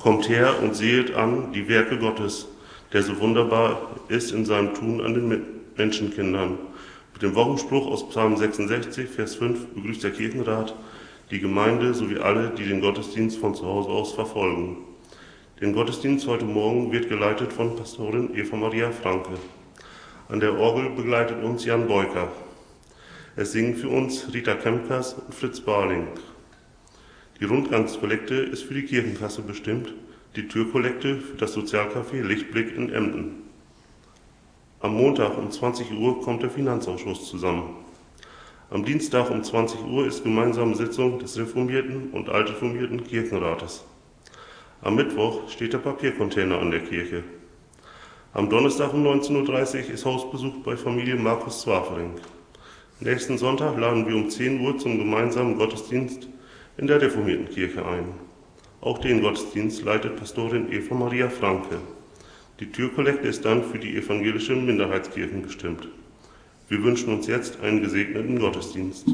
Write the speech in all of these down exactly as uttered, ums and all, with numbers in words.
Kommt her und sehet an die Werke Gottes, der so wunderbar ist in seinem Tun an den Menschenkindern. Mit dem Wochenspruch aus Psalm sechsundsechzig, Vers fünf begrüßt der Kirchenrat die Gemeinde sowie alle, die den Gottesdienst von zu Hause aus verfolgen. Den Gottesdienst heute Morgen wird geleitet von Pastorin Eva Maria Franke. An der Orgel begleitet uns Jan Beuker. Es singen für uns Rita Kempkers und Fritz Barling. Die Rundgangskollekte ist für die Kirchenkasse bestimmt, die Türkollekte für das Sozialcafé Lichtblick in Emden. Am Montag um zwanzig Uhr kommt der Finanzausschuss zusammen. Am Dienstag um zwanzig Uhr ist gemeinsame Sitzung des reformierten und altreformierten Kirchenrates. Am Mittwoch steht der Papiercontainer an der Kirche. Am Donnerstag um neunzehn Uhr dreißig ist Hausbesuch bei Familie Markus Zwafering. Nächsten Sonntag laden wir um zehn Uhr zum gemeinsamen Gottesdienst in der reformierten Kirche ein. Auch den Gottesdienst leitet Pastorin Eva Maria Franke. Die Türkollekte ist dann für die evangelische Minderheitskirchen bestimmt. Wir wünschen uns jetzt einen gesegneten Gottesdienst.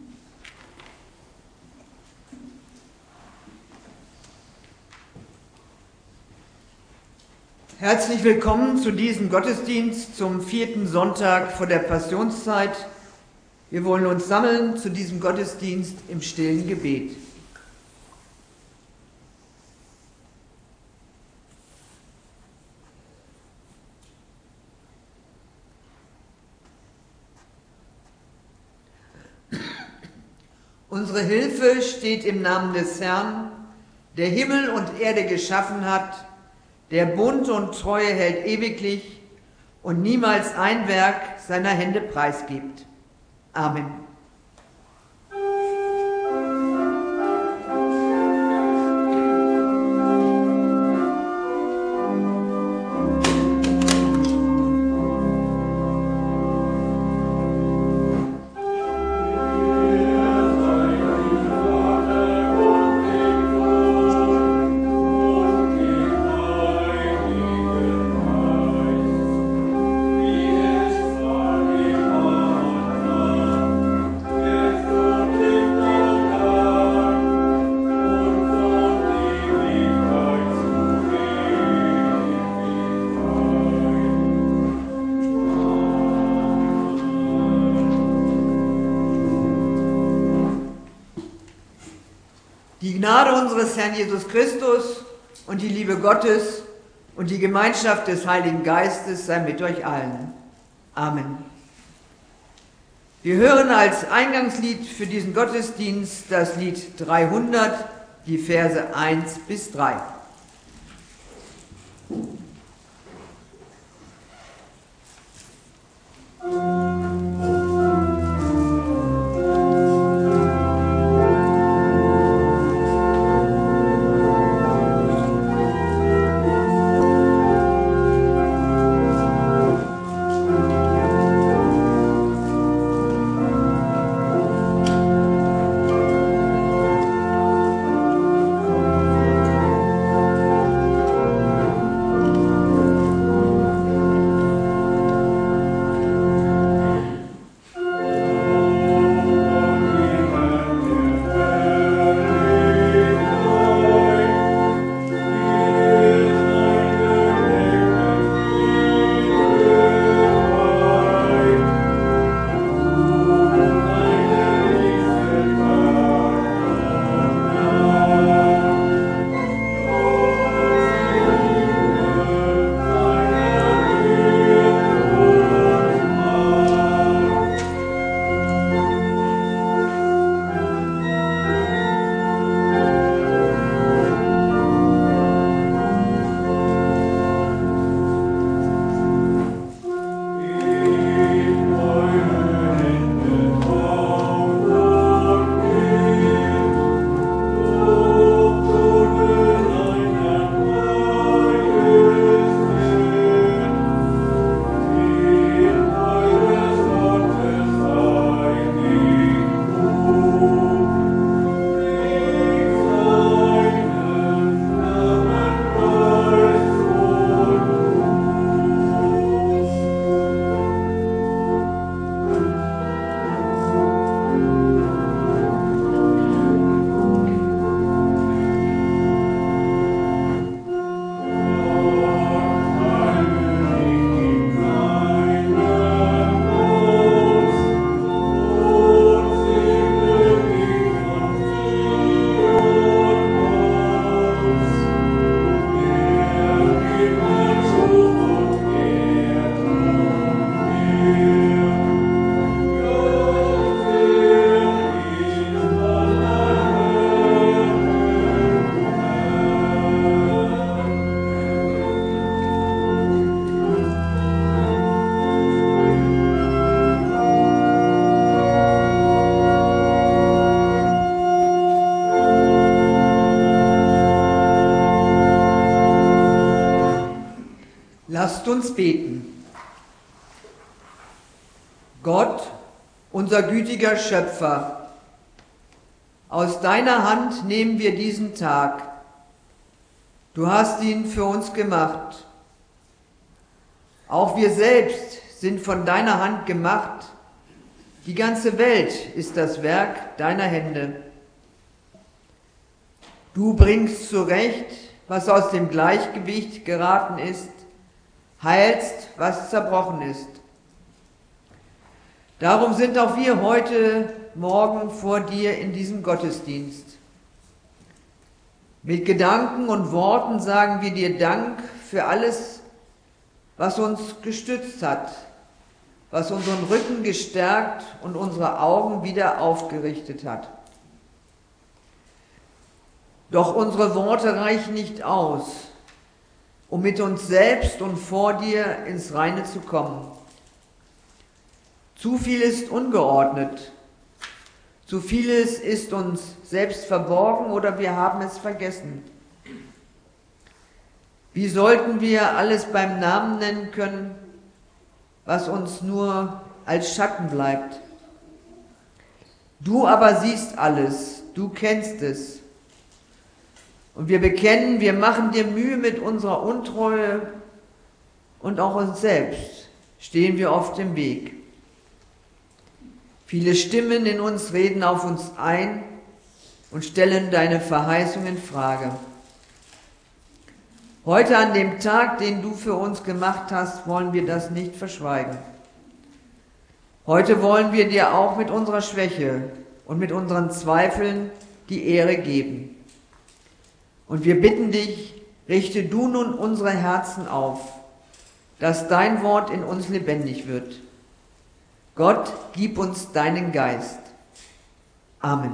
Herzlich willkommen zu diesem Gottesdienst zum vierten Sonntag vor der Passionszeit. Wir wollen uns sammeln zu diesem Gottesdienst im stillen Gebet. Unsere Hilfe steht im Namen des Herrn, der Himmel und Erde geschaffen hat, der Bund und Treue hält ewiglich und niemals ein Werk seiner Hände preisgibt. Amen. Die Gnade unseres Herrn Jesus Christus und die Liebe Gottes und die Gemeinschaft des Heiligen Geistes sei mit euch allen. Amen. Wir hören als Eingangslied für diesen Gottesdienst das Lied dreihundert, die Verse eins bis drei. Thank Lasst uns beten. Gott, unser gütiger Schöpfer, aus deiner Hand nehmen wir diesen Tag. Du hast ihn für uns gemacht. Auch wir selbst sind von deiner Hand gemacht. Die ganze Welt ist das Werk deiner Hände. Du bringst zurecht, was aus dem Gleichgewicht geraten ist, heilst, was zerbrochen ist. Darum sind auch wir heute Morgen vor dir in diesem Gottesdienst. Mit Gedanken und Worten sagen wir dir Dank für alles, was uns gestützt hat, was unseren Rücken gestärkt und unsere Augen wieder aufgerichtet hat. Doch unsere Worte reichen nicht aus, um mit uns selbst und vor dir ins Reine zu kommen. Zu viel ist ungeordnet, zu vieles ist uns selbst verborgen oder wir haben es vergessen. Wie sollten wir alles beim Namen nennen können, was uns nur als Schatten bleibt? Du aber siehst alles, du kennst es. Und wir bekennen, wir machen dir Mühe mit unserer Untreue und auch uns selbst stehen wir oft im Weg. Viele Stimmen in uns reden auf uns ein und stellen deine Verheißung in Frage. Heute an dem Tag, den du für uns gemacht hast, wollen wir das nicht verschweigen. Heute wollen wir dir auch mit unserer Schwäche und mit unseren Zweifeln die Ehre geben. Und wir bitten dich, richte du nun unsere Herzen auf, dass dein Wort in uns lebendig wird. Gott, gib uns deinen Geist. Amen.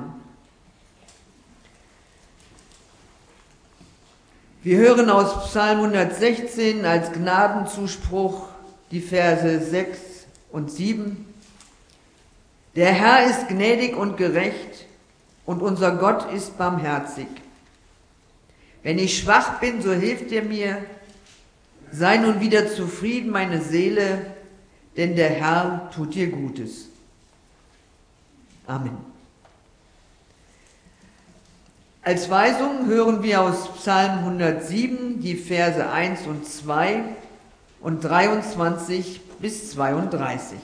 Wir hören aus Psalm hundertsechzehn als Gnadenzuspruch die Verse sechs und sieben. Der Herr ist gnädig und gerecht und unser Gott ist barmherzig. Wenn ich schwach bin, so hilft er mir. Sei nun wieder zufrieden, meine Seele, denn der Herr tut dir Gutes. Amen. Als Weisung hören wir aus Psalm hundertsieben die Verse eins und zwei und dreiundzwanzig bis zweiunddreißig.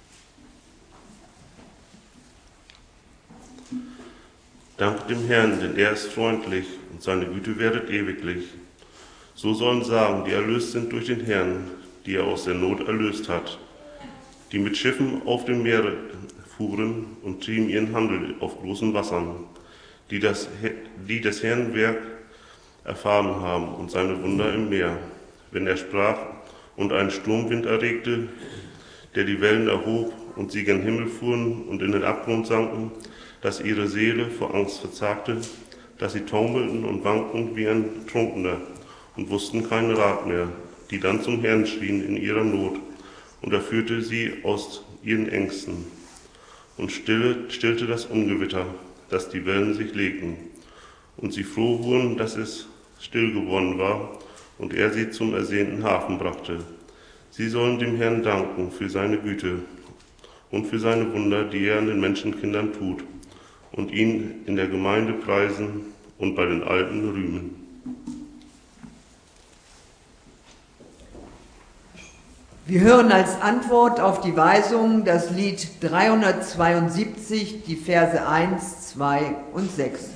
Dank dem Herrn, denn er ist freundlich und seine Güte währet ewiglich. So sollen sagen, die erlöst sind durch den Herrn, die er aus der Not erlöst hat, die mit Schiffen auf dem Meer fuhren und trieben ihren Handel auf großen Wassern, die, das, die des Herrn Werk erfahren haben und seine Wunder im Meer, wenn er sprach und einen Sturmwind erregte, der die Wellen erhob und sie gen Himmel fuhren und in den Abgrund sanken, dass ihre Seele vor Angst verzagte, dass sie taumelten und wankten wie ein Trunkener und wussten keinen Rat mehr, die dann zum Herrn schrien in ihrer Not, und er führte sie aus ihren Ängsten und stille, stillte das Ungewitter, dass die Wellen sich legten, und sie froh wurden, dass es still geworden war und er sie zum ersehnten Hafen brachte. Sie sollen dem Herrn danken für seine Güte und für seine Wunder, die er an den Menschenkindern tut, und ihn in der Gemeinde preisen und bei den Alten rühmen. Wir hören als Antwort auf die Weisung das Lied dreihundertzweiundsiebzig, die Verse eins, zwei und sechs.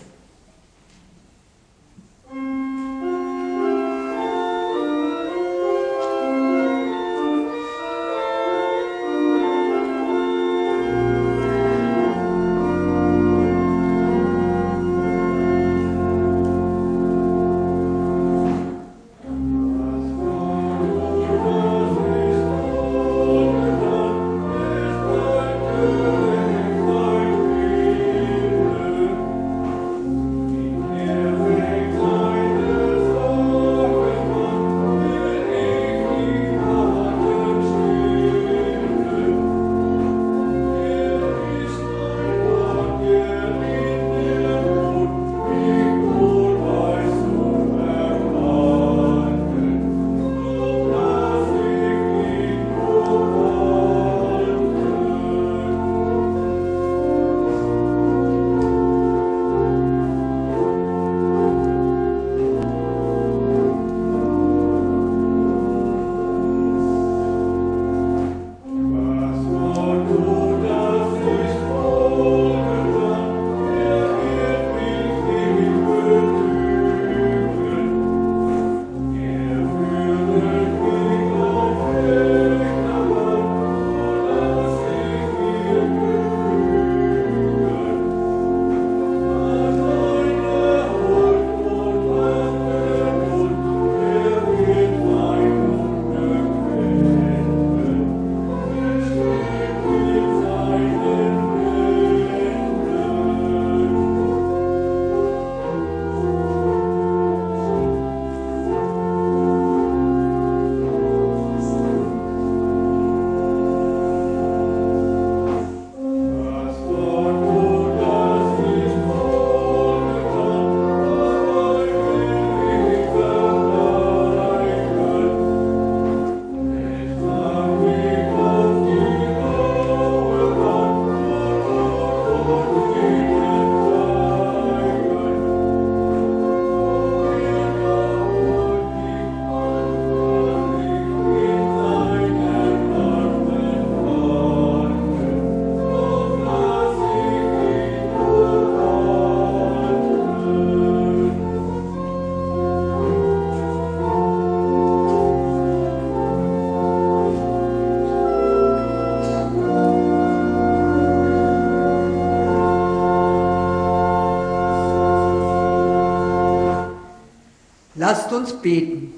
Lasst uns beten.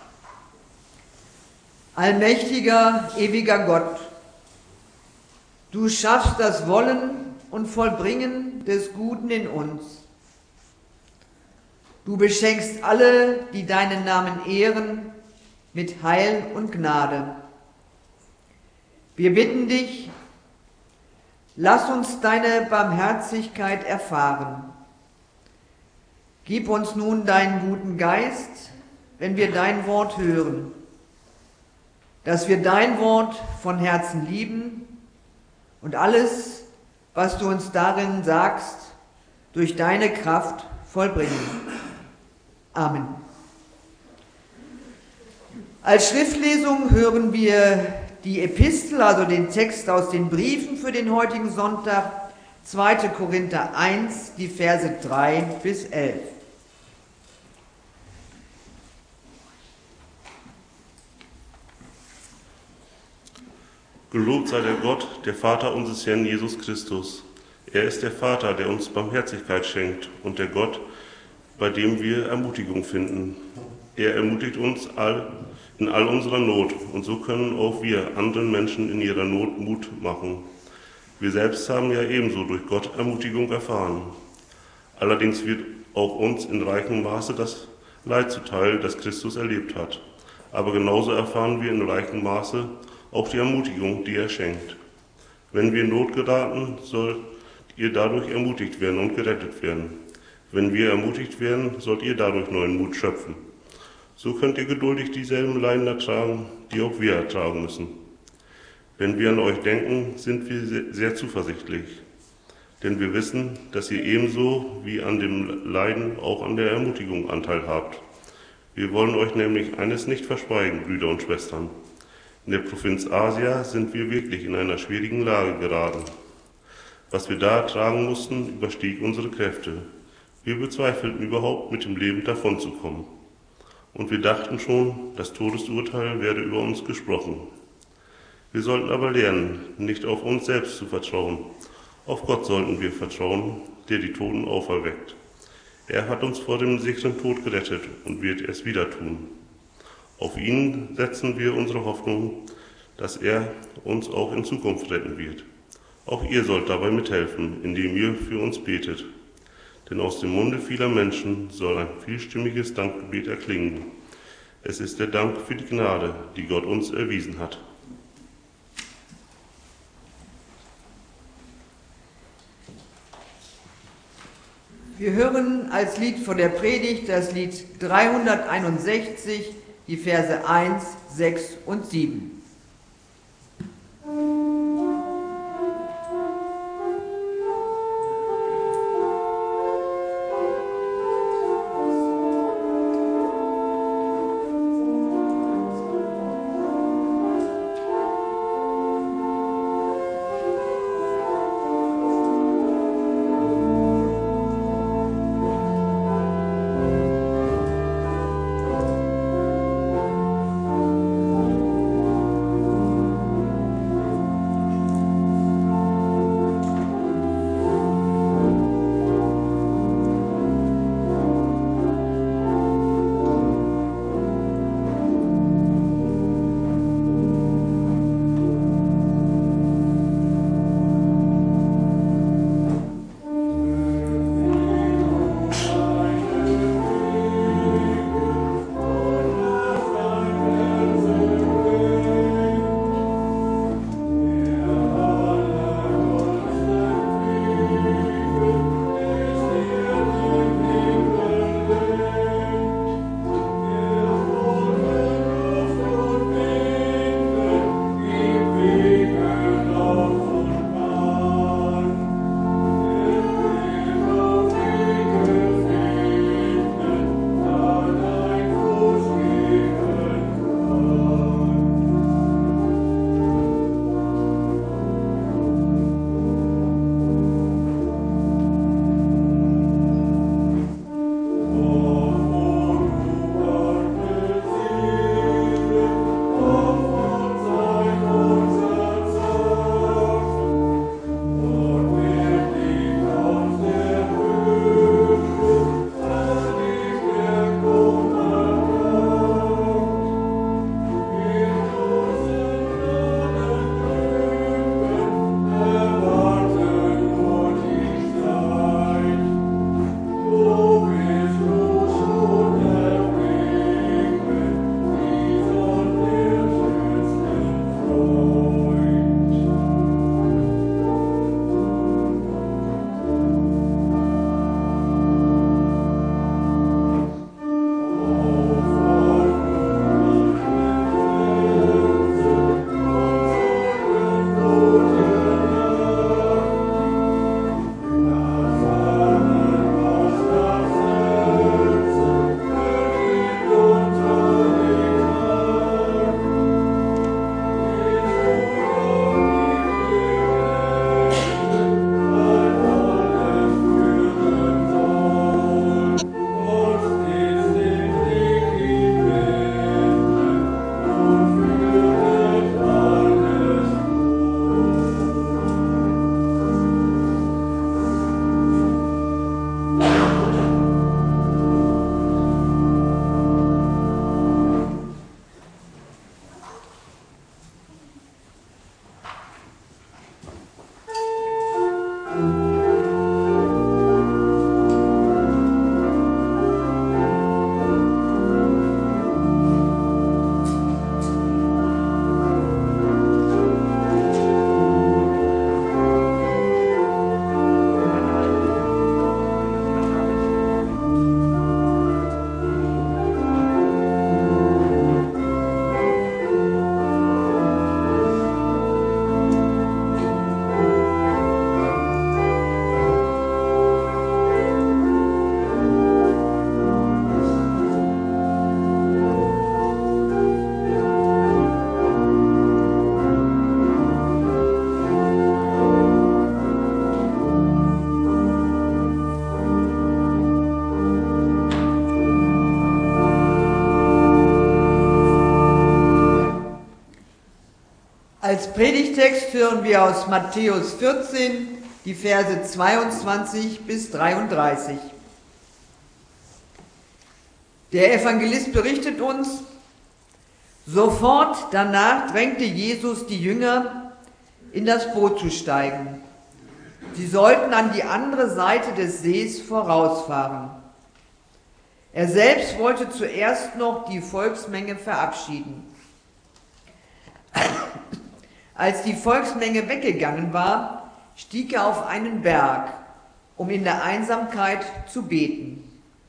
Allmächtiger, ewiger Gott, du schaffst das Wollen und Vollbringen des Guten in uns. Du beschenkst alle, die deinen Namen ehren, mit Heil und Gnade. Wir bitten dich, lass uns deine Barmherzigkeit erfahren. Gib uns nun deinen guten Geist, wenn wir dein Wort hören, dass wir dein Wort von Herzen lieben und alles, was du uns darin sagst, durch deine Kraft vollbringen. Amen. Als Schriftlesung hören wir die Epistel, also den Text aus den Briefen für den heutigen Sonntag, zweiter Korinther eins, die Verse drei bis elf. Gelobt sei der Gott, der Vater unseres Herrn Jesus Christus. Er ist der Vater, der uns Barmherzigkeit schenkt und der Gott, bei dem wir Ermutigung finden. Er ermutigt uns all, in all unserer Not und so können auch wir anderen Menschen in ihrer Not Mut machen. Wir selbst haben ja ebenso durch Gott Ermutigung erfahren. Allerdings wird auch uns in reichem Maße das Leid zuteil, das Christus erlebt hat. Aber genauso erfahren wir in reichem Maße auch die Ermutigung, die er schenkt. Wenn wir in Not geraten, sollt ihr dadurch ermutigt werden und gerettet werden. Wenn wir ermutigt werden, sollt ihr dadurch neuen Mut schöpfen. So könnt ihr geduldig dieselben Leiden ertragen, die auch wir ertragen müssen. Wenn wir an euch denken, sind wir sehr zuversichtlich. Denn wir wissen, dass ihr ebenso wie an dem Leiden auch an der Ermutigung Anteil habt. Wir wollen euch nämlich eines nicht verschweigen, Brüder und Schwestern. In der Provinz Asia sind wir wirklich in einer schwierigen Lage geraten. Was wir da ertragen mussten, überstieg unsere Kräfte. Wir bezweifelten überhaupt, mit dem Leben davonzukommen. Und wir dachten schon, das Todesurteil werde über uns gesprochen. Wir sollten aber lernen, nicht auf uns selbst zu vertrauen. Auf Gott sollten wir vertrauen, der die Toten auferweckt. Er hat uns vor dem sicheren Tod gerettet und wird es wieder tun. Auf ihn setzen wir unsere Hoffnung, dass er uns auch in Zukunft retten wird. Auch ihr sollt dabei mithelfen, indem ihr für uns betet. Denn aus dem Munde vieler Menschen soll ein vielstimmiges Dankgebet erklingen. Es ist der Dank für die Gnade, die Gott uns erwiesen hat. Wir hören als Lied von der Predigt das Lied dreihunderteinundsechzig, die Verse eins, sechs und sieben. Als Predigtext hören wir aus Matthäus vierzehn die Verse zweiundzwanzig bis dreiunddreißig. Der Evangelist berichtet uns: Sofort danach drängte Jesus die Jünger, in das Boot zu steigen. Sie sollten an die andere Seite des Sees vorausfahren. Er selbst wollte zuerst noch die Volksmenge verabschieden. Als die Volksmenge weggegangen war, stieg er auf einen Berg, um in der Einsamkeit zu beten.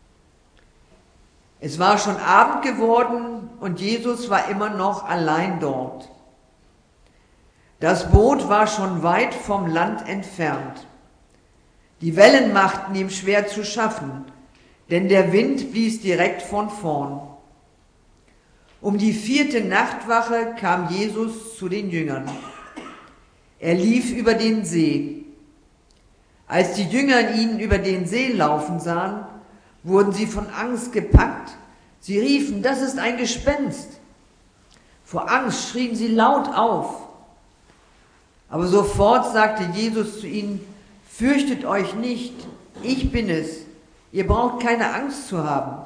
Es war schon Abend geworden und Jesus war immer noch allein dort. Das Boot war schon weit vom Land entfernt. Die Wellen machten ihm schwer zu schaffen, denn der Wind blies direkt von vorn. Um die vierte Nachtwache kam Jesus zu den Jüngern. Er lief über den See. Als die Jünger ihn über den See laufen sahen, wurden sie von Angst gepackt. Sie riefen: Das ist ein Gespenst. Vor Angst schrien sie laut auf. Aber sofort sagte Jesus zu ihnen: Fürchtet euch nicht, ich bin es. Ihr braucht keine Angst zu haben.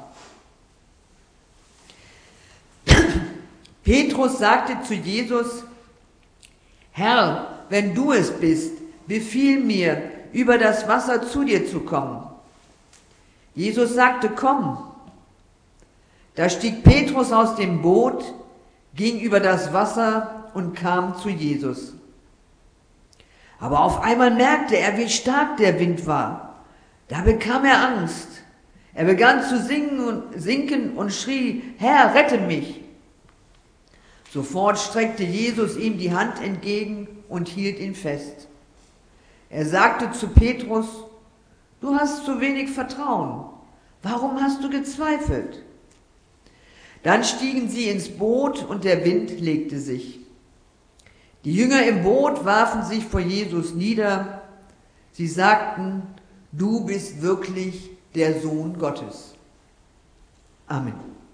Petrus sagte zu Jesus: Herr, wenn du es bist, befiehl mir, über das Wasser zu dir zu kommen. Jesus sagte: Komm. Da stieg Petrus aus dem Boot, ging über das Wasser und kam zu Jesus. Aber auf einmal merkte er, wie stark der Wind war. Da bekam er Angst. Er begann zu singen und sinken und schrie: Herr, rette mich! Sofort streckte Jesus ihm die Hand entgegen und hielt ihn fest. Er sagte zu Petrus: Du hast zu wenig Vertrauen. Warum hast du gezweifelt? Dann stiegen sie ins Boot und der Wind legte sich. Die Jünger im Boot warfen sich vor Jesus nieder. Sie sagten: Du bist wirklich der Sohn Gottes. Amen.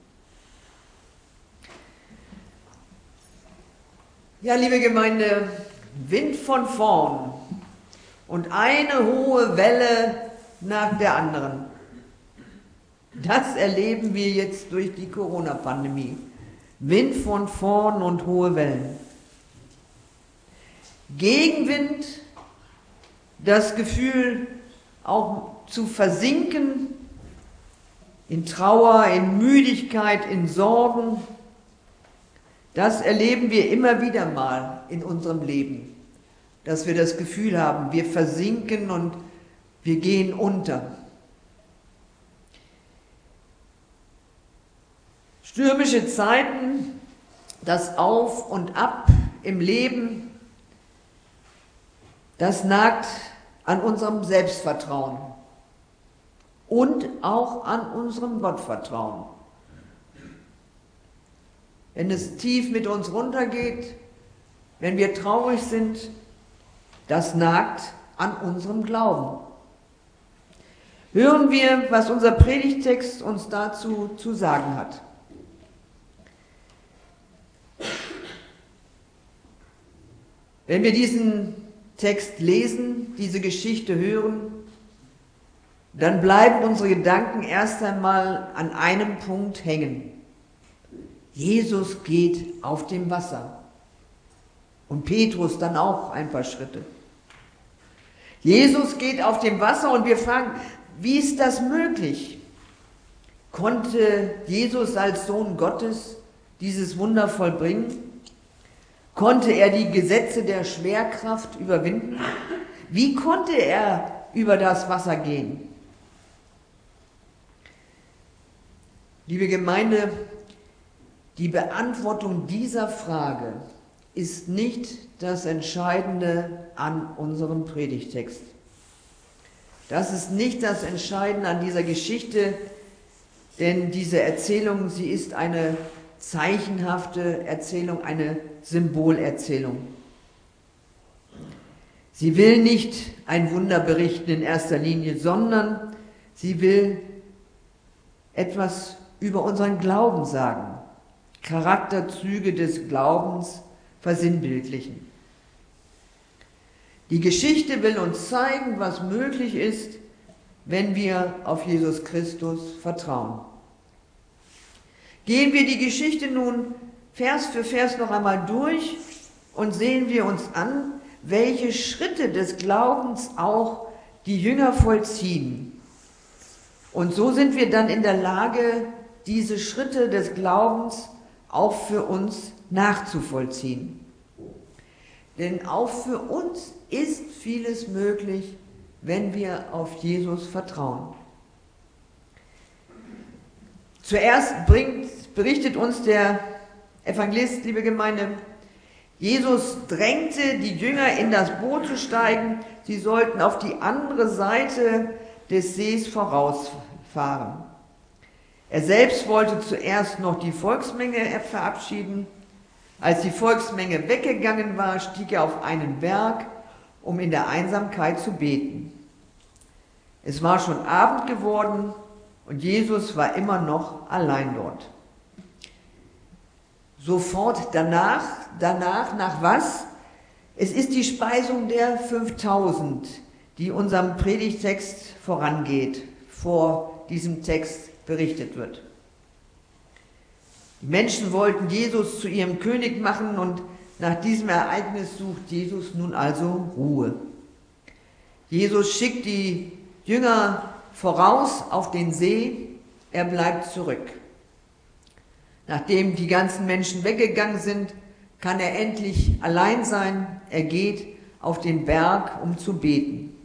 Ja, liebe Gemeinde, Wind von vorn und eine hohe Welle nach der anderen. Das erleben wir jetzt durch die Corona-Pandemie. Wind von vorn und hohe Wellen. Gegenwind, das Gefühl auch zu versinken in Trauer, in Müdigkeit, in Sorgen. Das erleben wir immer wieder mal in unserem Leben, dass wir das Gefühl haben, wir versinken und wir gehen unter. Stürmische Zeiten, das Auf und Ab im Leben, das nagt an unserem Selbstvertrauen und auch an unserem Gottvertrauen. Wenn es tief mit uns runtergeht, wenn wir traurig sind, das nagt an unserem Glauben. Hören wir, was unser Predigtext uns dazu zu sagen hat. Wenn wir diesen Text lesen, diese Geschichte hören, dann bleiben unsere Gedanken erst einmal an einem Punkt hängen. Jesus geht auf dem Wasser. Und Petrus dann auch ein paar Schritte. Jesus geht auf dem Wasser und wir fragen, wie ist das möglich? Konnte Jesus als Sohn Gottes dieses Wunder vollbringen? Konnte er die Gesetze der Schwerkraft überwinden? Wie konnte er über das Wasser gehen? Liebe Gemeinde, die Beantwortung dieser Frage ist nicht das Entscheidende an unserem Predigtext. Das ist nicht das Entscheidende an dieser Geschichte, denn diese Erzählung, sie ist eine zeichenhafte Erzählung, eine Symbolerzählung. Sie will nicht ein Wunder berichten in erster Linie, sondern sie will etwas über unseren Glauben sagen. Charakterzüge des Glaubens versinnbildlichen. Die Geschichte will uns zeigen, was möglich ist, wenn wir auf Jesus Christus vertrauen. Gehen wir die Geschichte nun Vers für Vers noch einmal durch und sehen wir uns an, welche Schritte des Glaubens auch die Jünger vollziehen. Und so sind wir dann in der Lage, diese Schritte des Glaubens auch für uns nachzuvollziehen. Denn auch für uns ist vieles möglich, wenn wir auf Jesus vertrauen. Zuerst bringt, berichtet uns der Evangelist, liebe Gemeinde, Jesus drängte die Jünger in das Boot zu steigen, sie sollten auf die andere Seite des Sees vorausfahren. Er selbst wollte zuerst noch die Volksmenge verabschieden. Als die Volksmenge weggegangen war, stieg er auf einen Berg, um in der Einsamkeit zu beten. Es war schon Abend geworden und Jesus war immer noch allein dort. Sofort danach, danach, nach was? Es ist die Speisung der fünftausend, die unserem Predigtext vorangeht, vor diesem Text berichtet wird. Die Menschen wollten Jesus zu ihrem König machen und nach diesem Ereignis sucht Jesus nun also Ruhe. Jesus schickt die Jünger voraus auf den See, er bleibt zurück. Nachdem die ganzen Menschen weggegangen sind, kann er endlich allein sein. Er geht auf den Berg, um zu beten.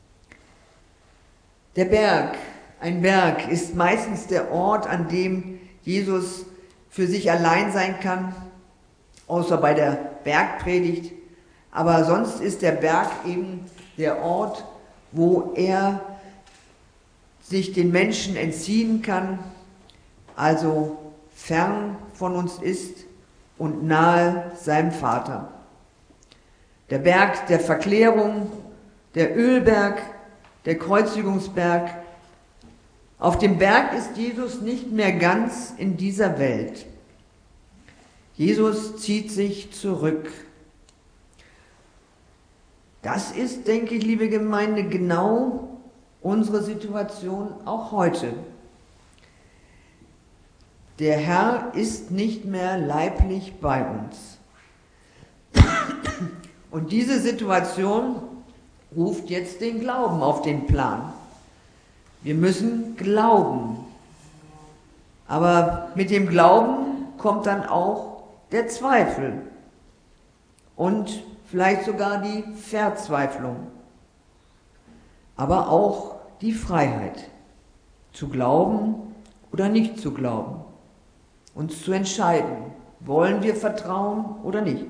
Der Berg, ein Berg, ist meistens der Ort, an dem Jesus für sich allein sein kann, außer bei der Bergpredigt. Aber sonst ist der Berg eben der Ort, wo er sich den Menschen entziehen kann, also fern von uns ist und nahe seinem Vater. Der Berg der Verklärung, der Ölberg, der Kreuzigungsberg. Auf dem Berg ist Jesus nicht mehr ganz in dieser Welt. Jesus zieht sich zurück. Das ist, denke ich, liebe Gemeinde, genau unsere Situation auch heute. Der Herr ist nicht mehr leiblich bei uns. Und diese Situation ruft jetzt den Glauben auf den Plan. Wir müssen glauben. Aber mit dem Glauben kommt dann auch der Zweifel und vielleicht sogar die Verzweiflung. Aber auch die Freiheit, zu glauben oder nicht zu glauben. Uns zu entscheiden, wollen wir vertrauen oder nicht.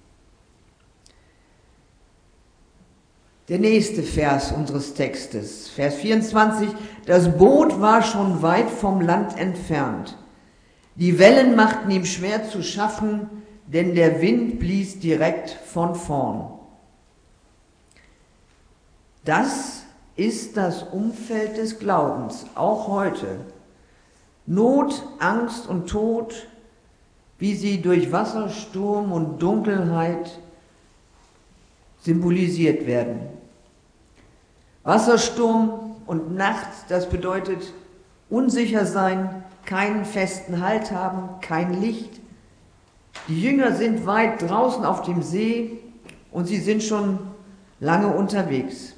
Der nächste Vers unseres Textes, Vers vierundzwanzig, das Boot war schon weit vom Land entfernt. Die Wellen machten ihm schwer zu schaffen, denn der Wind blies direkt von vorn. Das ist das Umfeld des Glaubens, auch heute. Not, Angst und Tod, wie sie durch Wasser, Sturm und Dunkelheit symbolisiert werden. Wassersturm und Nacht, das bedeutet unsicher sein, keinen festen Halt haben, kein Licht. Die Jünger sind weit draußen auf dem See und sie sind schon lange unterwegs.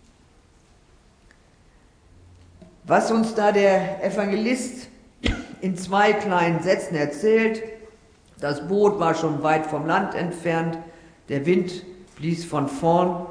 Was uns da der Evangelist in zwei kleinen Sätzen erzählt, das Boot war schon weit vom Land entfernt, der Wind blies von vorn.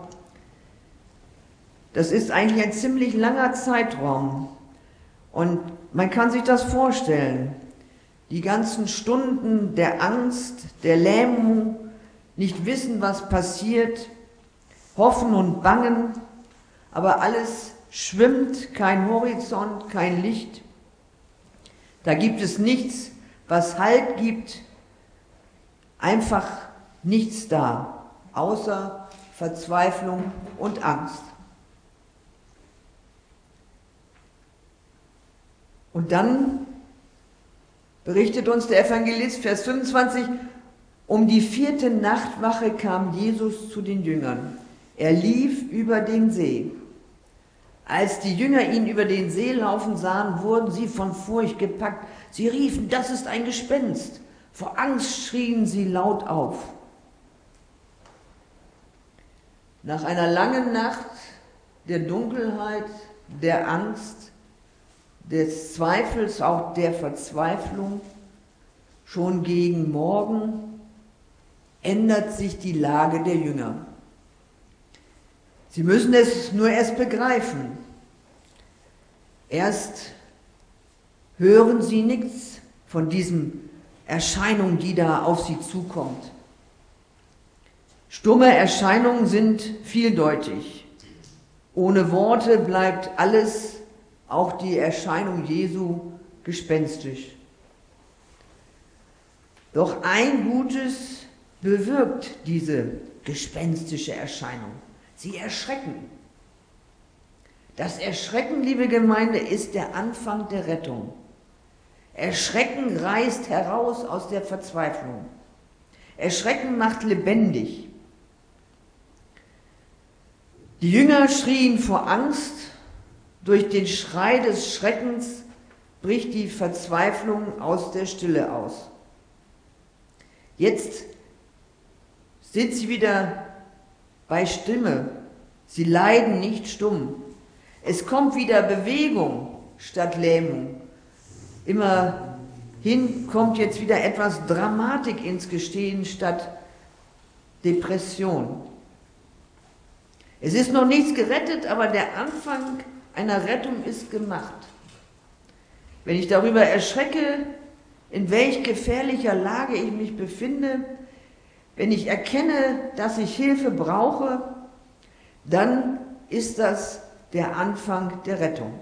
Das ist eigentlich ein ziemlich langer Zeitraum und man kann sich das vorstellen. Die ganzen Stunden der Angst, der Lähmung, nicht wissen, was passiert, hoffen und bangen, aber alles schwimmt, kein Horizont, kein Licht. Da gibt es nichts, was Halt gibt, einfach nichts da, außer Verzweiflung und Angst. Und dann berichtet uns der Evangelist, Vers fünfundzwanzig, Um die vierte Nachtwache kam Jesus zu den Jüngern. Er lief über den See. Als die Jünger ihn über den See laufen sahen, wurden sie von Furcht gepackt. Sie riefen, das ist ein Gespenst. Vor Angst schrien sie laut auf. Nach einer langen Nacht der Dunkelheit, der Angst, des Zweifels, auch der Verzweiflung, schon gegen Morgen ändert sich die Lage der Jünger. Sie müssen es nur erst begreifen. Erst hören sie nichts von diesen Erscheinungen, die da auf sie zukommt. Stumme Erscheinungen sind vieldeutig. Ohne Worte bleibt alles, auch die Erscheinung Jesu, gespenstisch. Doch ein Gutes bewirkt diese gespenstische Erscheinung. Sie erschrecken. Das Erschrecken, liebe Gemeinde, ist der Anfang der Rettung. Erschrecken reißt heraus aus der Verzweiflung. Erschrecken macht lebendig. Die Jünger schrien vor Angst. Durch den Schrei des Schreckens bricht die Verzweiflung aus der Stille aus. Jetzt sind sie wieder bei Stimme. Sie leiden nicht stumm. Es kommt wieder Bewegung statt Lähmung. Immerhin kommt jetzt wieder etwas Dramatik ins Gestehen statt Depression. Es ist noch nichts gerettet, aber der Anfang einer Rettung ist gemacht. Wenn ich darüber erschrecke, in welch gefährlicher Lage ich mich befinde, wenn ich erkenne, dass ich Hilfe brauche, dann ist das der Anfang der Rettung.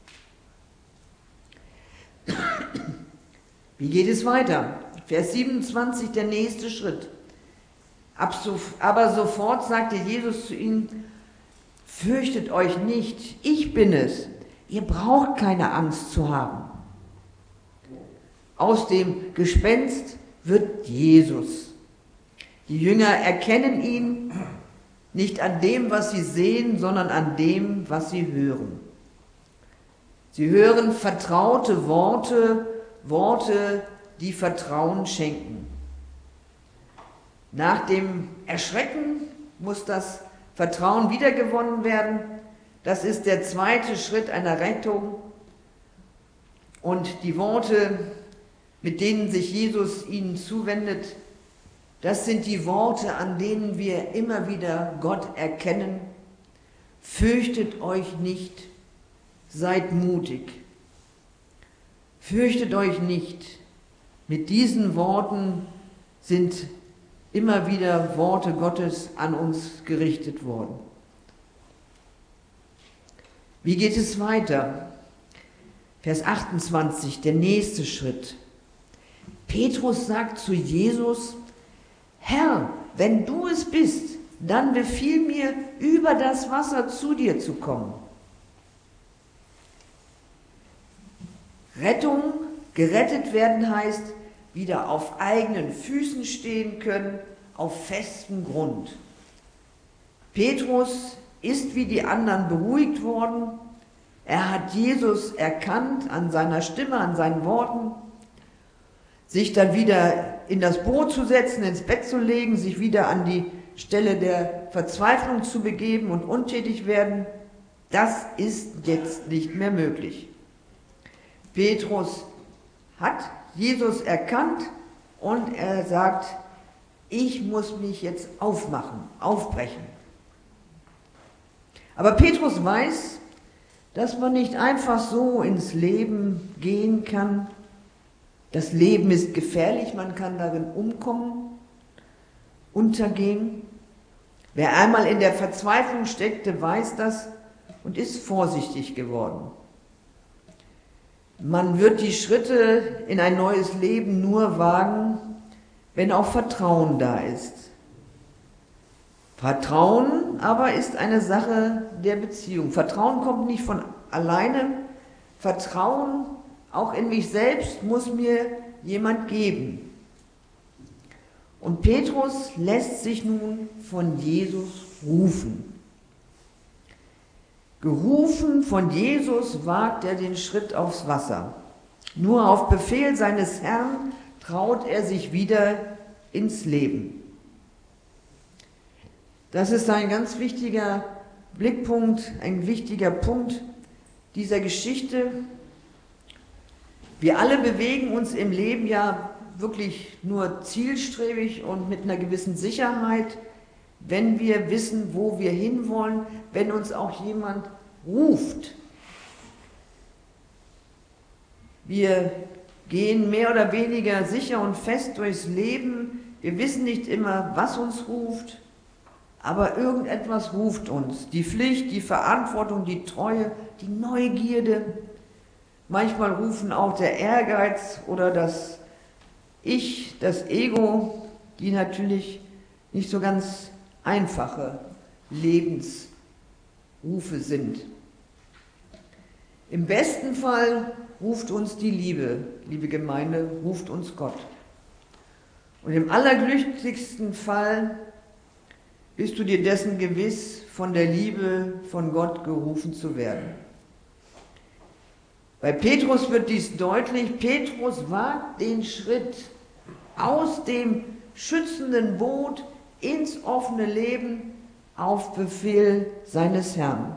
Wie geht es weiter? Vers siebenundzwanzig, der nächste Schritt. Aber sofort sagte Jesus zu ihnen, fürchtet euch nicht, ich bin es. Ihr braucht keine Angst zu haben. Aus dem Gespenst wird Jesus. Die Jünger erkennen ihn nicht an dem, was sie sehen, sondern an dem, was sie hören. Sie hören vertraute Worte, Worte, die Vertrauen schenken. Nach dem Erschrecken muss das Vertrauen wiedergewonnen werden. Das ist der zweite Schritt einer Rettung. Und die Worte, mit denen sich Jesus ihnen zuwendet, das sind die Worte, an denen wir immer wieder Gott erkennen. Fürchtet euch nicht, seid mutig. Fürchtet euch nicht. Mit diesen Worten sind immer wieder Worte Gottes an uns gerichtet worden. Wie geht es weiter? Vers achtundzwanzig, der nächste Schritt. Petrus sagt zu Jesus, Herr, wenn du es bist, dann befiehl mir, über das Wasser zu dir zu kommen. Rettung, gerettet werden heißt, wieder auf eigenen Füßen stehen können, auf festem Grund. Petrus ist wie die anderen beruhigt worden. Er hat Jesus erkannt an seiner Stimme, an seinen Worten. Sich dann wieder in das Boot zu setzen, ins Bett zu legen, sich wieder an die Stelle der Verzweiflung zu begeben und untätig werden, das ist jetzt nicht mehr möglich. Petrus hat Jesus erkannt und er sagt, ich muss mich jetzt aufmachen, aufbrechen. Aber Petrus weiß, dass man nicht einfach so ins Leben gehen kann. Das Leben ist gefährlich, man kann darin umkommen, untergehen. Wer einmal in der Verzweiflung steckte, weiß das und ist vorsichtig geworden. Man wird die Schritte in ein neues Leben nur wagen, wenn auch Vertrauen da ist. Vertrauen aber ist eine Sache der Beziehung. Vertrauen kommt nicht von alleine. Vertrauen, auch in mich selbst, muss mir jemand geben. Und Petrus lässt sich nun von Jesus rufen. Gerufen von Jesus wagt er den Schritt aufs Wasser. Nur auf Befehl seines Herrn traut er sich wieder ins Leben. Das ist ein ganz wichtiger Blickpunkt, ein wichtiger Punkt dieser Geschichte. Wir alle bewegen uns im Leben ja wirklich nur zielstrebig und mit einer gewissen Sicherheit, wenn wir wissen, wo wir hinwollen, wenn uns auch jemand ruft. Wir gehen mehr oder weniger sicher und fest durchs Leben. Wir wissen nicht immer, was uns ruft, aber irgendetwas ruft uns. Die Pflicht, die Verantwortung, die Treue, die Neugierde. Manchmal rufen auch der Ehrgeiz oder das Ich, das Ego, die natürlich nicht so ganz einfache Lebensrufe sind. Im besten Fall ruft uns die Liebe, liebe Gemeinde, ruft uns Gott. Und im allerglücklichsten Fall bist du dir dessen gewiss, von der Liebe von Gott gerufen zu werden. Bei Petrus wird dies deutlich. Petrus wagt den Schritt aus dem schützenden Boot ins offene Leben auf Befehl seines Herrn.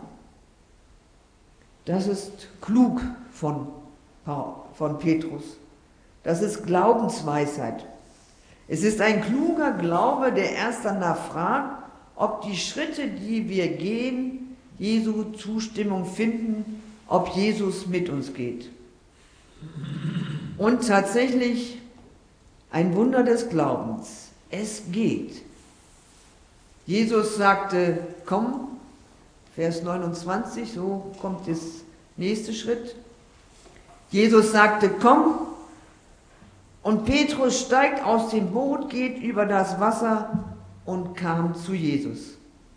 Das ist klug von, von Petrus. Das ist Glaubensweisheit. Es ist ein kluger Glaube, der erst danach fragt, ob die Schritte, die wir gehen, Jesu Zustimmung finden, ob Jesus mit uns geht. Und tatsächlich ein Wunder des Glaubens. Es geht. Jesus sagte, komm, Vers neunundzwanzig, so kommt der nächste Schritt. Jesus sagte, komm, und Petrus steigt aus dem Boot, geht über das Wasser und kam zu Jesus.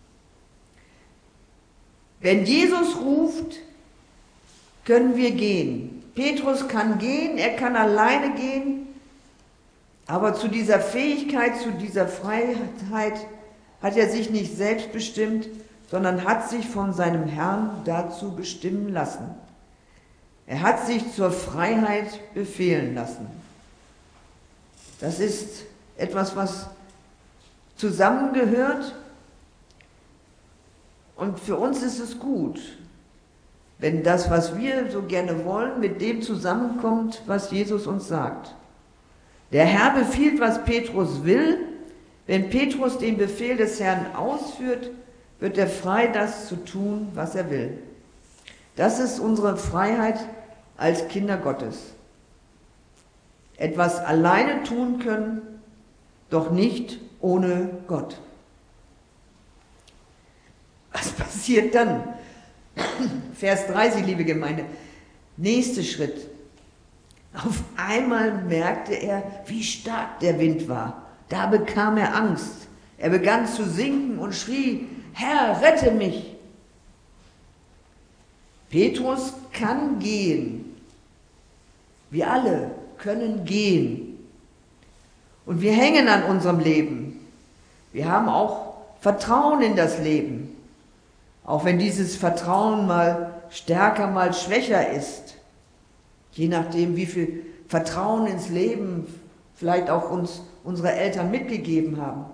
Wenn Jesus ruft, können wir gehen. Petrus kann gehen, er kann alleine gehen, aber zu dieser Fähigkeit, zu dieser Freiheit hat er sich nicht selbst bestimmt, sondern hat sich von seinem Herrn dazu bestimmen lassen. Er hat sich zur Freiheit befehlen lassen. Das ist etwas, was zusammengehört, und für uns ist es gut, wenn das, was wir so gerne wollen, mit dem zusammenkommt, was Jesus uns sagt. Der Herr befiehlt, was Petrus will. Wenn Petrus den Befehl des Herrn ausführt, wird er frei, das zu tun, was er will. Das ist unsere Freiheit als Kinder Gottes. Etwas alleine tun können, doch nicht ohne Gott. Was passiert dann? Vers dreißig, liebe Gemeinde. Nächster Schritt. Auf einmal merkte er, wie stark der Wind war. Da bekam er Angst. Er begann zu sinken und schrie, Herr, rette mich! Petrus kann gehen. Wir alle können gehen. Und wir hängen an unserem Leben. Wir haben auch Vertrauen in das Leben. Auch wenn dieses Vertrauen mal stärker, mal schwächer ist. Je nachdem, wie viel Vertrauen ins Leben vielleicht auch uns unsere Eltern mitgegeben haben.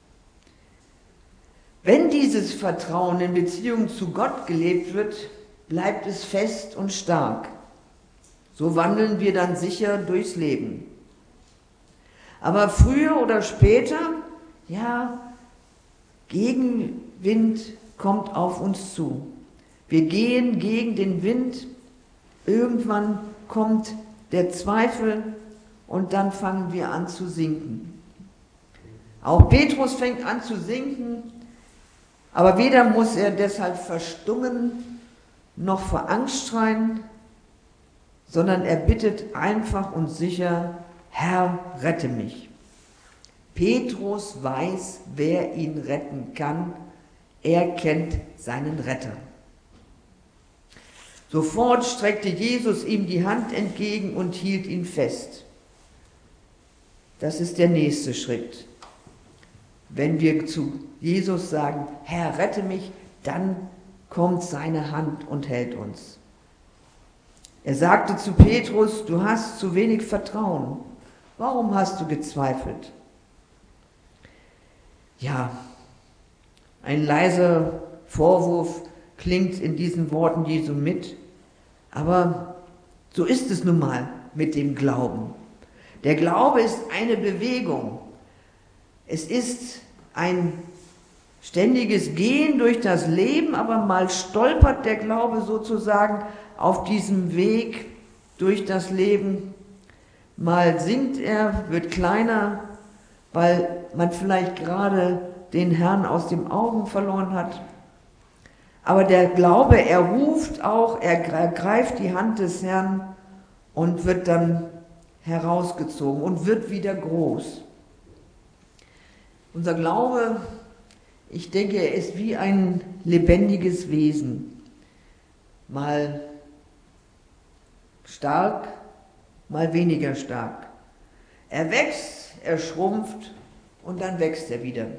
Wenn dieses Vertrauen in Beziehung zu Gott gelebt wird, bleibt es fest und stark. So wandeln wir dann sicher durchs Leben. Aber früher oder später, ja, Gegenwind kommt auf uns zu. Wir gehen gegen den Wind, irgendwann kommt der Zweifel und dann fangen wir an zu sinken. Auch Petrus fängt an zu sinken, aber weder muss er deshalb verstummen noch vor Angst schreien, sondern er bittet einfach und sicher, Herr, rette mich. Petrus weiß, wer ihn retten kann. Er kennt seinen Retter. Sofort streckte Jesus ihm die Hand entgegen und hielt ihn fest. Das ist der nächste Schritt. wenn wir zu Jesus sagen, Herr, rette mich, dann kommt seine Hand und hält uns. Er sagte zu Petrus, du hast zu wenig Vertrauen. Warum hast du gezweifelt? Ja, ein leiser Vorwurf klingt in diesen Worten Jesu mit, aber so ist es nun mal mit dem Glauben. Der Glaube ist eine Bewegung. Es ist ein ständiges Gehen durch das Leben, aber mal stolpert der Glaube sozusagen auf diesem Weg durch das Leben. Mal sinkt er, wird kleiner, weil man vielleicht gerade den Herrn aus den Augen verloren hat. Aber der Glaube, er ruft auch, er greift die Hand des Herrn und wird dann herausgezogen und wird wieder groß. Unser Glaube, ich denke, er ist wie ein lebendiges Wesen. Mal stark, mal weniger stark. Er wächst, er schrumpft und dann wächst er wieder.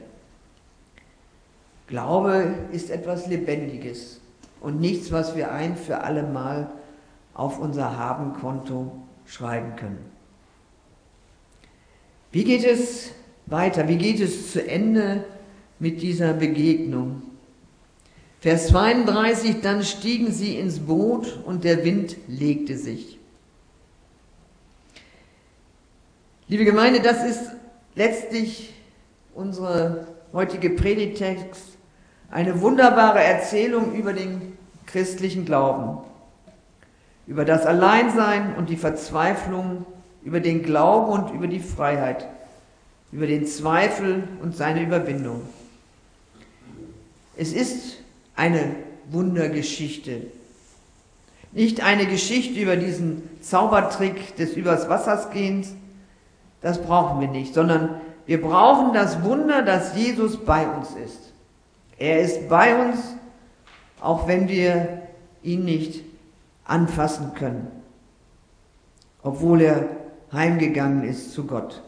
Glaube ist etwas Lebendiges und nichts, was wir ein für alle Mal auf unser Habenkonto schreiben können. Wie geht es weiter? Wie geht es zu Ende mit dieser Begegnung? Vers zweiunddreißig, dann stiegen sie ins Boot und der Wind legte sich. Liebe Gemeinde, das ist letztlich unsere heutige Predigttext, eine wunderbare Erzählung über den christlichen Glauben, über das Alleinsein und die Verzweiflung, über den Glauben und über die Freiheit, über den Zweifel und seine Überwindung. Es ist eine Wundergeschichte, nicht eine Geschichte über diesen Zaubertrick des Übers Wassers gehens, das brauchen wir nicht, sondern wir brauchen das Wunder, dass Jesus bei uns ist. Er ist bei uns, auch wenn wir ihn nicht anfassen können, obwohl er heimgegangen ist zu Gott.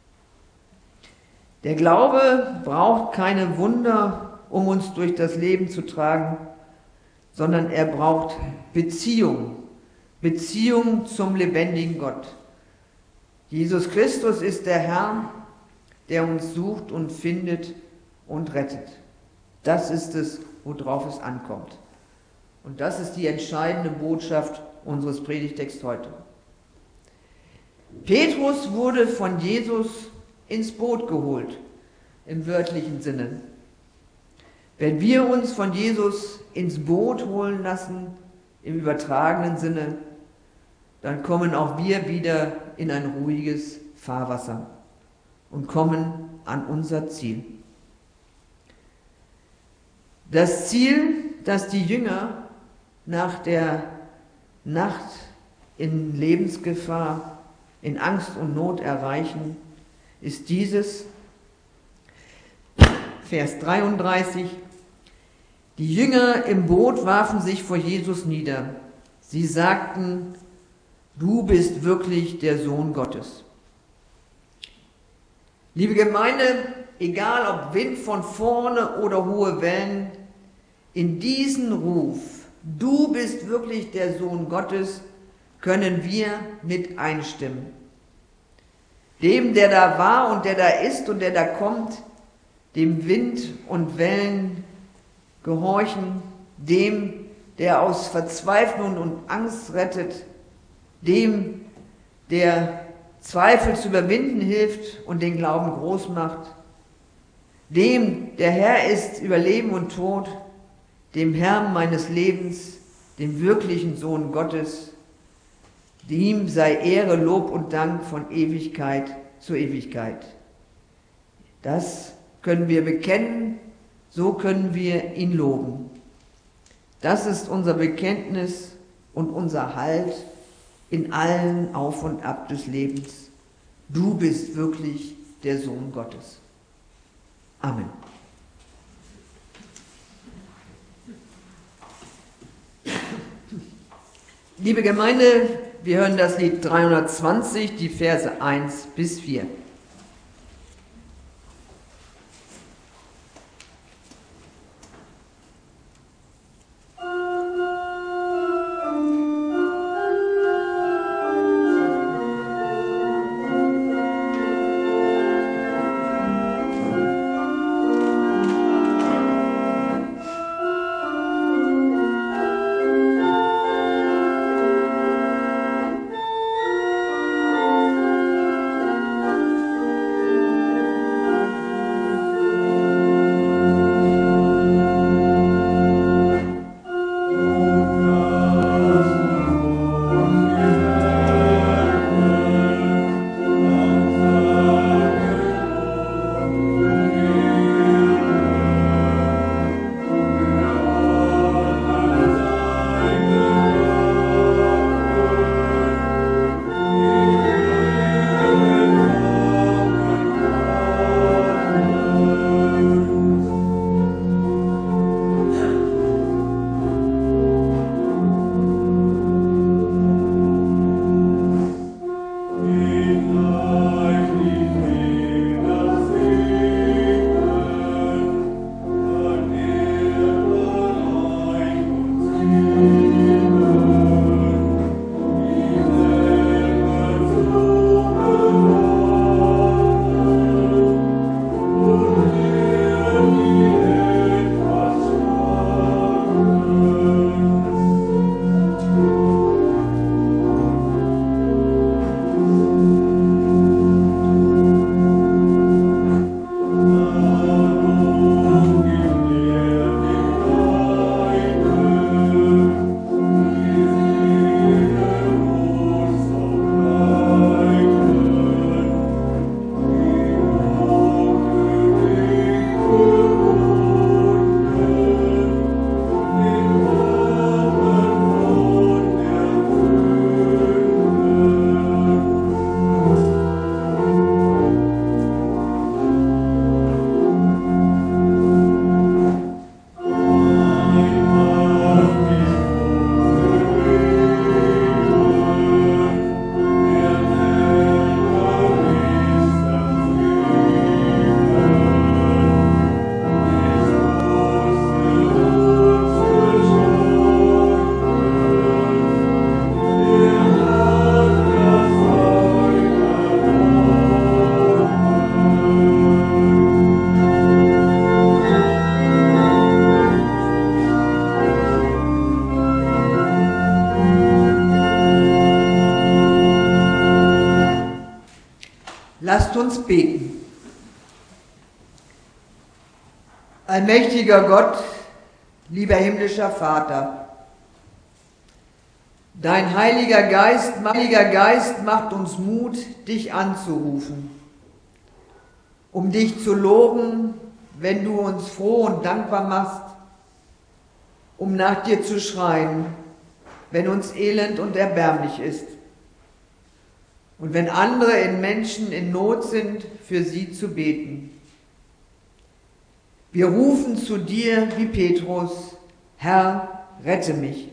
Der Glaube braucht keine Wunder, um uns durch das Leben zu tragen, sondern er braucht Beziehung, Beziehung zum lebendigen Gott. Jesus Christus ist der Herr, der uns sucht und findet und rettet. Das ist es, worauf es ankommt. Und das ist die entscheidende Botschaft unseres Predigtexts heute. Petrus wurde von Jesus ins Boot geholt, im wörtlichen Sinne. Wenn wir uns von Jesus ins Boot holen lassen, im übertragenen Sinne, dann kommen auch wir wieder in ein ruhiges Fahrwasser und kommen an unser Ziel. Das Ziel, das die Jünger nach der Nacht in Lebensgefahr, in Angst und Not erreichen, ist dieses, Vers dreiunddreißig, die Jünger im Boot warfen sich vor Jesus nieder. Sie sagten, du bist wirklich der Sohn Gottes. Liebe Gemeinde, egal ob Wind von vorne oder hohe Wellen, in diesen Ruf, du bist wirklich der Sohn Gottes, können wir mit einstimmen. Dem, der da war und der da ist und der da kommt, dem Wind und Wellen gehorchen, dem, der aus Verzweiflung und Angst rettet, dem, der Zweifel zu überwinden hilft und den Glauben groß macht, dem, der Herr ist über Leben und Tod, dem Herrn meines Lebens, dem wirklichen Sohn Gottes, ihm sei Ehre, Lob und Dank von Ewigkeit zu Ewigkeit. Das können wir bekennen, so können wir ihn loben. Das ist unser Bekenntnis und unser Halt in allen Auf und Ab des Lebens. Du bist wirklich der Sohn Gottes. Amen. Liebe Gemeinde, wir hören das Lied dreihundertzwanzig, die Verse eins bis vier. Lasst uns beten. Allmächtiger Gott, lieber himmlischer Vater, dein Heiliger Geist, Heiliger Geist macht uns Mut, dich anzurufen, um dich zu loben, wenn du uns froh und dankbar machst, um nach dir zu schreien, wenn uns elend und erbärmlich ist. Und wenn andere in Menschen in Not sind, für sie zu beten. Wir rufen zu dir wie Petrus, Herr, rette mich.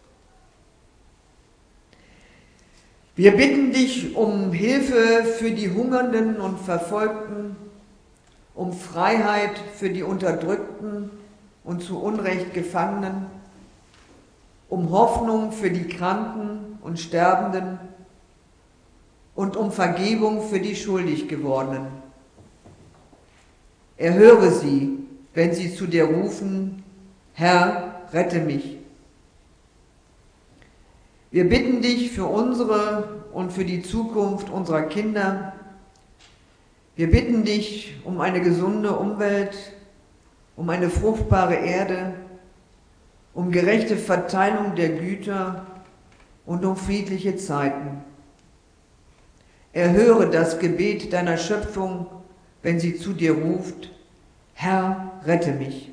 Wir bitten dich um Hilfe für die Hungernden und Verfolgten, um Freiheit für die Unterdrückten und zu Unrecht Gefangenen, um Hoffnung für die Kranken und Sterbenden und um Vergebung für die schuldig gewordenen. Erhöre sie, wenn sie zu dir rufen, Herr, rette mich. Wir bitten dich für unsere und für die Zukunft unserer Kinder. Wir bitten dich um eine gesunde Umwelt, um eine fruchtbare Erde, um gerechte Verteilung der Güter und um friedliche Zeiten. Erhöre das Gebet deiner Schöpfung, wenn sie zu dir ruft, Herr, rette mich.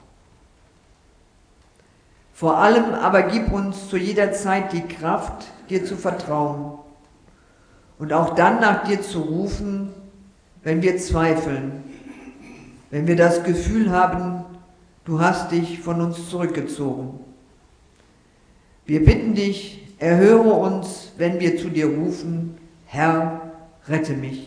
Vor allem aber gib uns zu jeder Zeit die Kraft, dir zu vertrauen und auch dann nach dir zu rufen, wenn wir zweifeln, wenn wir das Gefühl haben, du hast dich von uns zurückgezogen. Wir bitten dich, erhöre uns, wenn wir zu dir rufen, Herr, rette mich.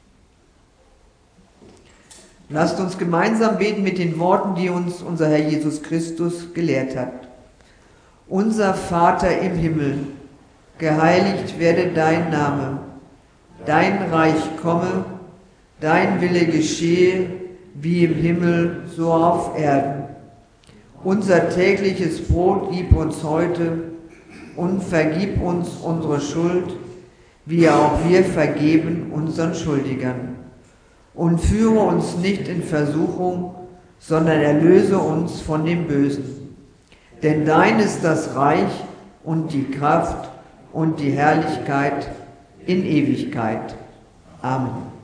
Lasst uns gemeinsam beten mit den Worten, die uns unser Herr Jesus Christus gelehrt hat. Unser Vater im Himmel, geheiligt werde dein Name, dein Reich komme, dein Wille geschehe, wie im Himmel, so auf Erden. Unser tägliches Brot gib uns heute und vergib uns unsere Schuld, wie auch wir vergeben unseren Schuldigern. Und führe uns nicht in Versuchung, sondern erlöse uns von dem Bösen. Denn dein ist das Reich und die Kraft und die Herrlichkeit in Ewigkeit. Amen.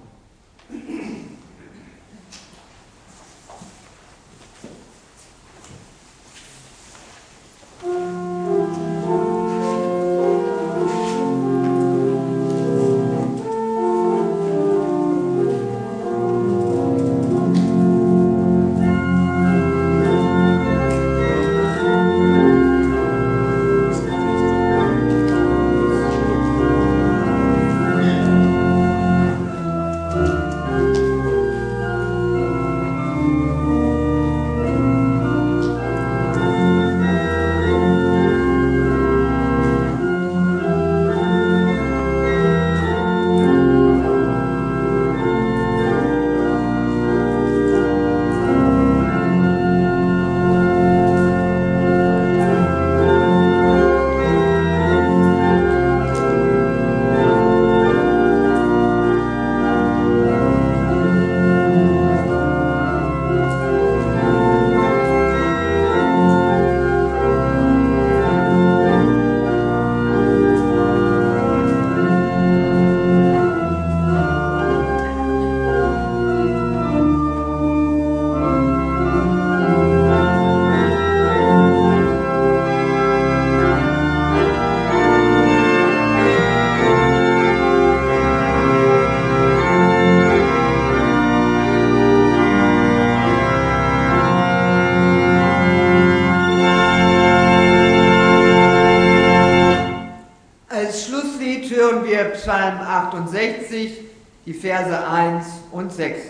Psalm achtundsechzig, die Verse eins und sechs.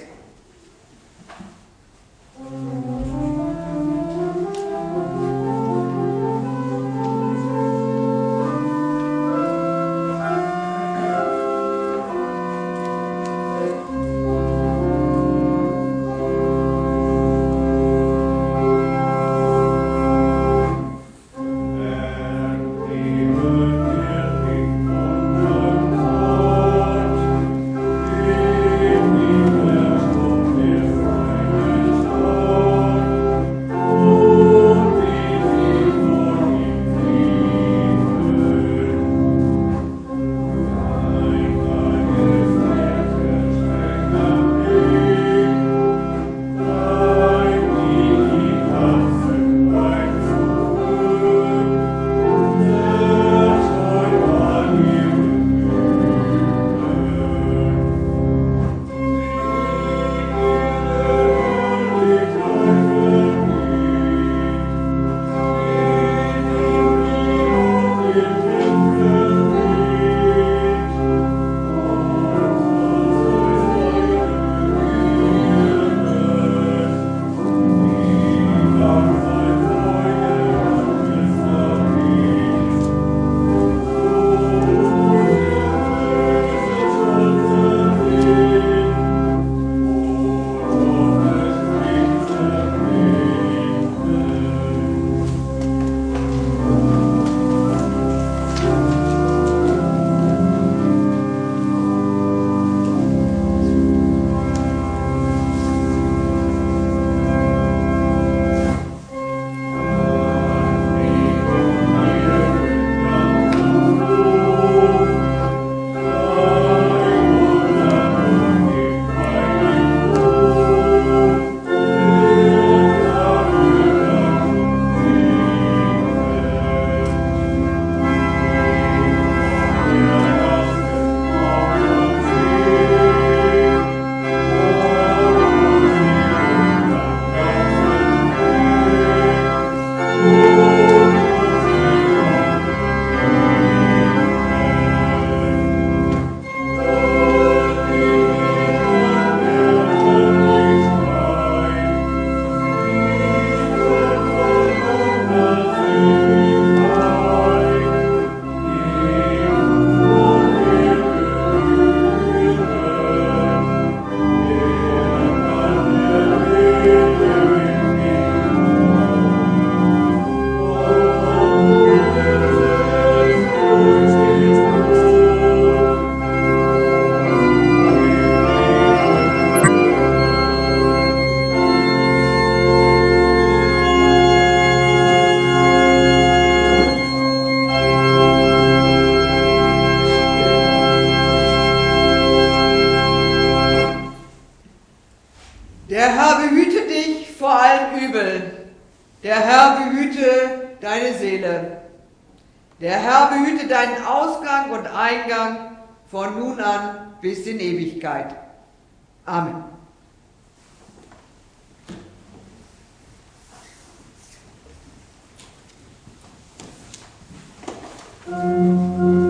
Yeah. Himmel, der Herr behüte deine Seele. Der Herr behüte deinen Ausgang und Eingang von nun an bis in Ewigkeit. Amen. Musik